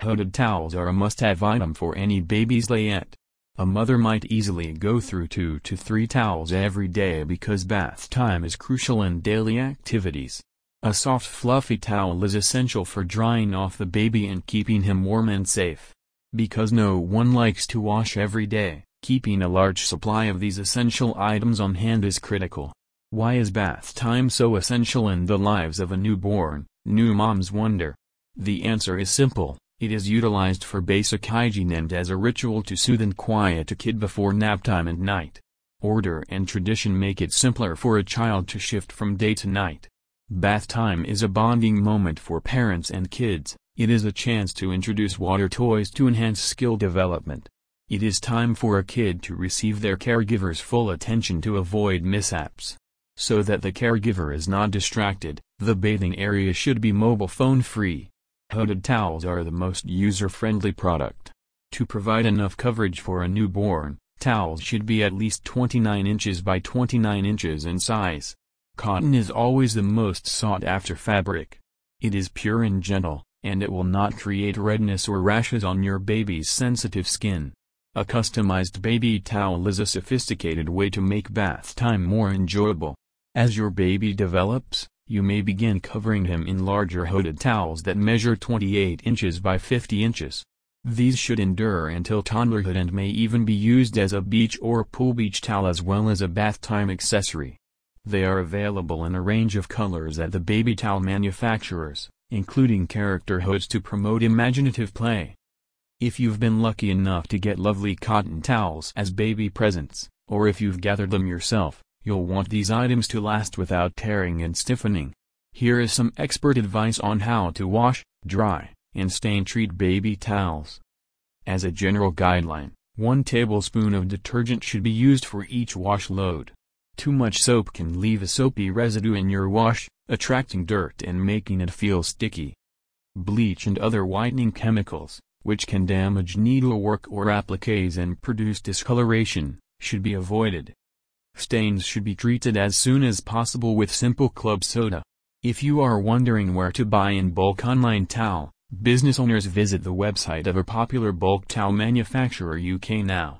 Hooded towels are a must-have item for any baby's layette. A mother might easily go through 2 to 3 towels every day because bath time is crucial in daily activities. A soft fluffy towel is essential for drying off the baby and keeping him warm and safe. Because no one likes to wash every day, keeping a large supply of these essential items on hand is critical. Why is bath time so essential in the lives of a newborn? New moms wonder. The answer is simple. It is utilized for basic hygiene and as a ritual to soothe and quiet a kid before nap time and night. Order and tradition make it simpler for a child to shift from day to night. Bath time is a bonding moment for parents and kids. It is a chance to introduce water toys to enhance skill development. It is time for a kid to receive their caregiver's full attention to avoid mishaps. So that the caregiver is not distracted, the bathing area should be mobile phone free. Hooded towels are the most user-friendly product. To provide enough coverage for a newborn, towels should be at least 29 inches by 29 inches in size. Cotton is always the most sought-after fabric. It is pure and gentle, and it will not create redness or rashes on your baby's sensitive skin. A customized baby towel is a sophisticated way to make bath time more enjoyable. As your baby develops, you may begin covering him in larger hooded towels that measure 28 inches by 50 inches. These should endure until toddlerhood and may even be used as a beach or pool beach towel as well as a bath time accessory. They are available in a range of colors at the baby towel manufacturers, including character hoods to promote imaginative play. If you've been lucky enough to get lovely cotton towels as baby presents, or if you've gathered them yourself, you'll want these items to last without tearing and stiffening. Here is some expert advice on how to wash, dry, and stain-treat baby towels. As a general guideline, 1 tablespoon of detergent should be used for each wash load. Too much soap can leave a soapy residue in your wash, attracting dirt and making it feel sticky. Bleach and other whitening chemicals, which can damage needlework or appliques and produce discoloration, should be avoided. Stains should be treated as soon as possible with simple club soda. If you are wondering where to buy in bulk online towel, business owners visit the website of a popular bulk towel manufacturer UK Now.